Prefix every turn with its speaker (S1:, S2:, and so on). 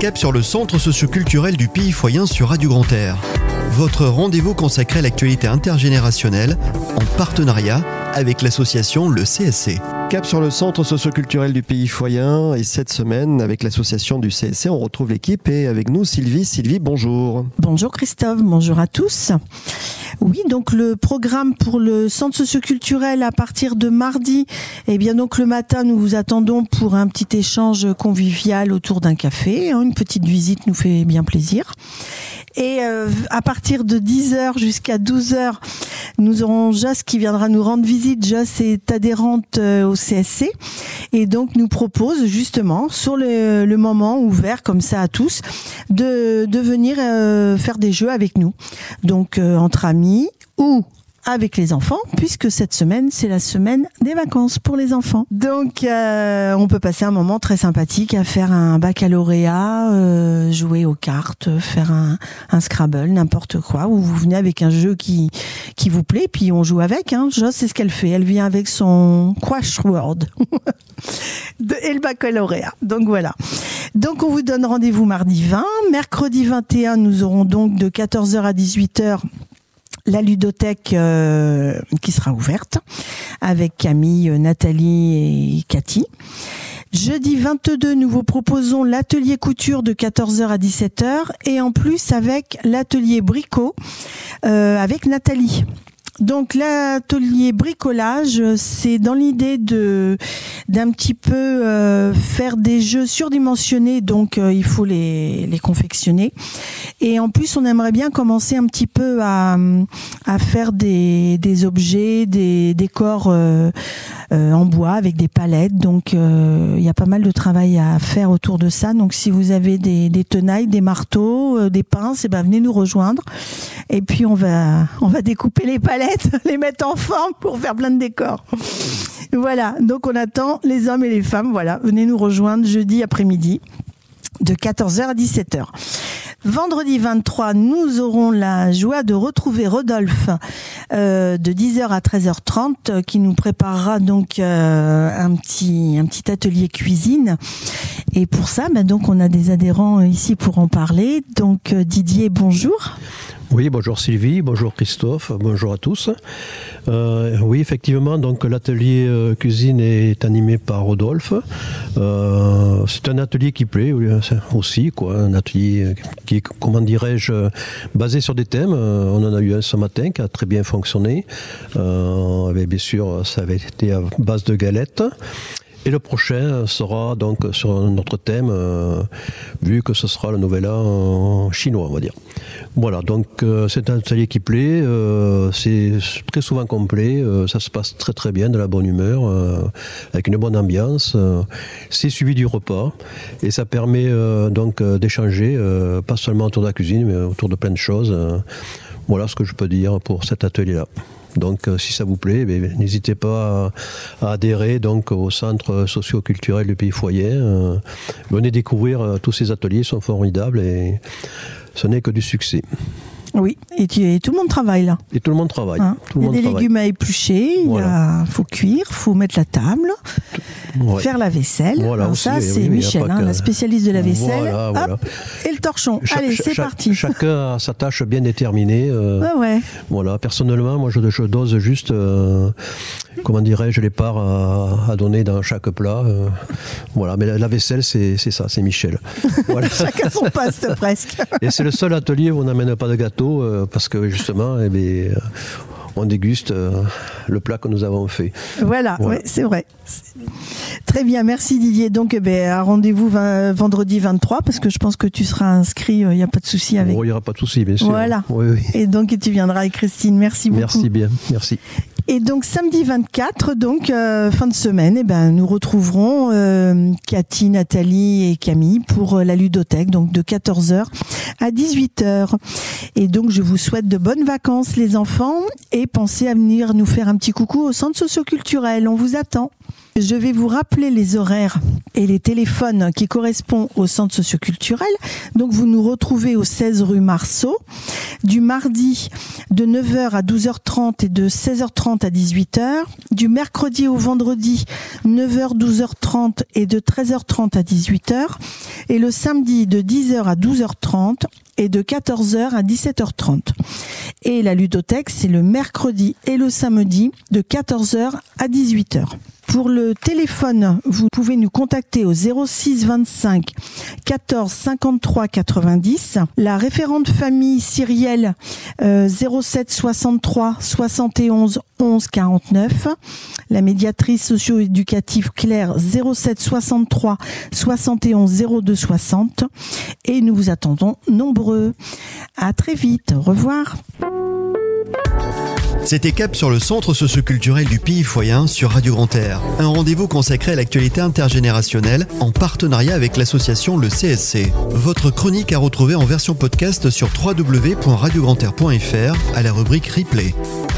S1: Cap sur le centre socioculturel du Pays Foyen sur Radio Grand Air. Votre rendez-vous consacré à l'actualité intergénérationnelle en partenariat avec l'association Le CSC. Cap sur le centre socioculturel du Pays Foyen et cette semaine avec l'association du CSC, on retrouve l'équipe et avec nous Sylvie. Sylvie, bonjour.
S2: Bonjour Christophe, bonjour à tous. Oui, donc le programme pour le centre socioculturel à partir de mardi, eh bien donc le matin nous vous attendons pour un petit échange convivial autour d'un café, une petite visite nous fait bien plaisir. Et à partir de 10h jusqu'à 12h, nous aurons Joss qui viendra nous rendre visite. Joss est adhérente au CSC et donc nous propose justement sur le moment ouvert comme ça à tous de venir faire des jeux avec nous. Donc entre amis ou avec les enfants, puisque cette semaine, c'est la semaine des vacances pour les enfants. Donc, on peut passer un moment très sympathique à faire un baccalauréat, jouer aux cartes, faire un Scrabble, n'importe quoi, ou vous venez avec un jeu qui vous plaît, puis on joue avec. Joss, c'est ce qu'elle fait. Elle vient avec son crossword et le baccalauréat. Donc, voilà. Donc, on vous donne rendez-vous mardi 20. Mercredi 21, nous aurons donc de 14h à 18h la ludothèque qui sera ouverte avec Camille, Nathalie et Cathy. Jeudi 22, nous vous proposons l'atelier couture de 14h à 17h et en plus avec l'atelier bricot avec Nathalie. Donc l'atelier bricolage, c'est dans l'idée d'un petit peu faire des jeux surdimensionnés, donc il faut les confectionner. Et en plus, on aimerait bien commencer un petit peu à faire des objets, des décors en bois avec des palettes. Donc il y a pas mal de travail à faire autour de ça. Donc si vous avez des tenailles, des marteaux, des pinces, venez nous rejoindre. Et puis on va découper les palettes, les mettre en forme pour faire plein de décors. Voilà, donc on attend les hommes et les femmes. Voilà, venez nous rejoindre jeudi après-midi de 14h à 17h. Vendredi 23, nous aurons la joie de retrouver Rodolphe de 10h à 13h30 qui nous préparera donc un petit atelier cuisine. Et pour ça, donc on a des adhérents ici pour en parler. Donc Didier, bonjour.
S3: Oui, bonjour Sylvie, bonjour Christophe, bonjour à tous. Oui, effectivement, donc l'atelier cuisine est animé par Rodolphe. C'est un atelier qui plaît aussi, un atelier qui est, comment dirais-je, basé sur des thèmes. On en a eu un ce matin qui a très bien fonctionné. Bien sûr, ça avait été à base de galettes. Et le prochain sera donc sur notre thème, vu que ce sera le nouvel an chinois, on va dire. Voilà, donc c'est un atelier qui plaît, c'est très souvent complet, ça se passe très très bien, de la bonne humeur, avec une bonne ambiance. C'est suivi du repas et ça permet donc d'échanger, pas seulement autour de la cuisine, mais autour de plein de choses. Voilà ce que je peux dire pour cet atelier-là. Donc, si ça vous plaît, n'hésitez pas à adhérer donc au centre socio-culturel du Pays Foyen. Venez découvrir tous ces ateliers, ils sont formidables et ce n'est que du succès.
S2: Oui, et tout le monde travaille là.
S3: Et tout le monde travaille.
S2: Il y a des légumes à éplucher, il faut cuire, il faut mettre la table, faire la vaisselle. Voilà, alors aussi, ça, c'est Michel, la spécialiste de la vaisselle. Voilà. Et le torchon. Allez, c'est parti.
S3: Chacun a sa tâche bien déterminée. Voilà, personnellement, moi, je dose juste, comment dirais-je, les parts à donner dans chaque plat. Voilà, mais la vaisselle, c'est ça, c'est Michel. Voilà.
S2: Chacun son poste, presque.
S3: Et c'est le seul atelier où on n'amène pas de gâteau. Parce que justement, on déguste le plat que nous avons fait.
S2: Voilà. Ouais, c'est vrai. Très bien, merci Didier. Donc, à rendez-vous vendredi 23, parce que je pense que tu seras inscrit, il n'y a pas de souci avec.
S3: Il n'y aura pas de souci, bien sûr.
S2: Voilà.
S3: Oui.
S2: Et donc, tu viendras avec Christine. Merci beaucoup.
S3: Merci bien, merci.
S2: Et donc samedi 24, donc fin de semaine, nous retrouverons Cathy, Nathalie et Camille pour la ludothèque, donc de 14h à 18h. Et donc je vous souhaite de bonnes vacances les enfants et pensez à venir nous faire un petit coucou au centre socioculturel, on vous attend. Je vais vous rappeler les horaires et les téléphones qui correspondent au centre socioculturel. Donc vous nous retrouvez au 16 rue Marceau, du mardi de 9h à 12h30 et de 16h30 à 18h, du mercredi au vendredi 9h 12h30 et de 13h30 à 18h, et le samedi de 10h à 12h30 et de 14h à 17h30. Et la ludothèque, c'est le mercredi et le samedi de 14h à 18h. Pour le téléphone, vous pouvez nous contacter au 06 25 14 53 90. La référente famille Cyrielle 07 63 71 11 49. La médiatrice socio-éducative Claire 07 63 71 02 60. Et nous vous attendons nombreux. À très vite. Au revoir.
S1: C'était Cap sur le centre socioculturel du Pays-Foyen sur Radio Grand Air. Un rendez-vous consacré à l'actualité intergénérationnelle en partenariat avec l'association Le CSC. Votre chronique à retrouver en version podcast sur www.radiograndair.fr à la rubrique Replay.